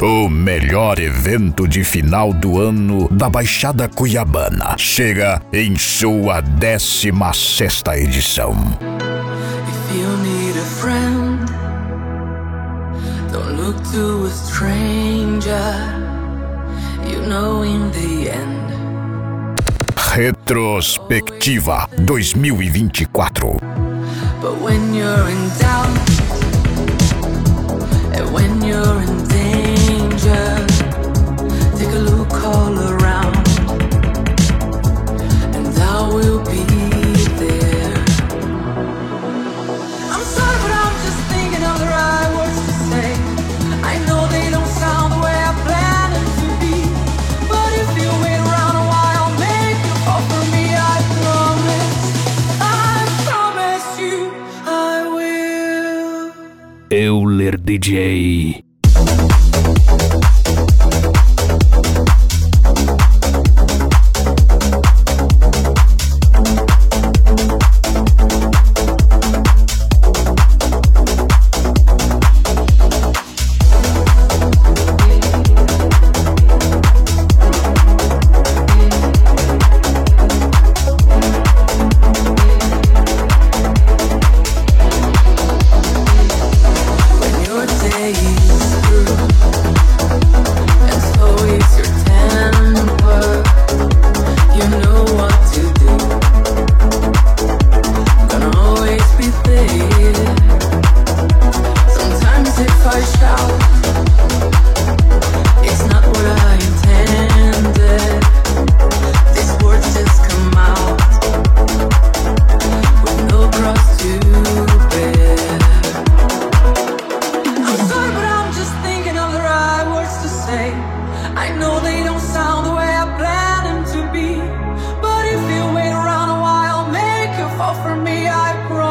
O melhor evento de final do ano da Baixada Cuiabana chega em sua 16ª edição. If you need a friend, don't look to a stranger. You know in the end. Retrospectiva 2024. But when you're in doubt, and when you're in danger, take a look all around, and I will be there. I'm sorry, but I'm just thinking of the right words to say. I know they don't sound the way I planned them to be, but if you wait around a while, I'll make you fall for me. I promise you I will. Euler DJ. For me, I promise.